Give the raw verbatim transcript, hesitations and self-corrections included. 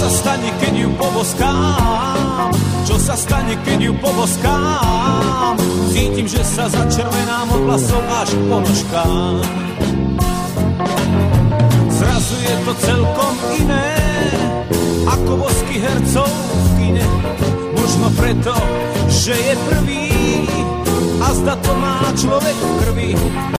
sa stane, keď ju poboskám? Čo sa stane, keď ju poboskám? Cítim, že sa začervenám od vlasov až k ponožkám. Zrazu je to celkom iné, ako bosky hercov v kine. Možno preto, že je prvý a zda to má človek v krvi.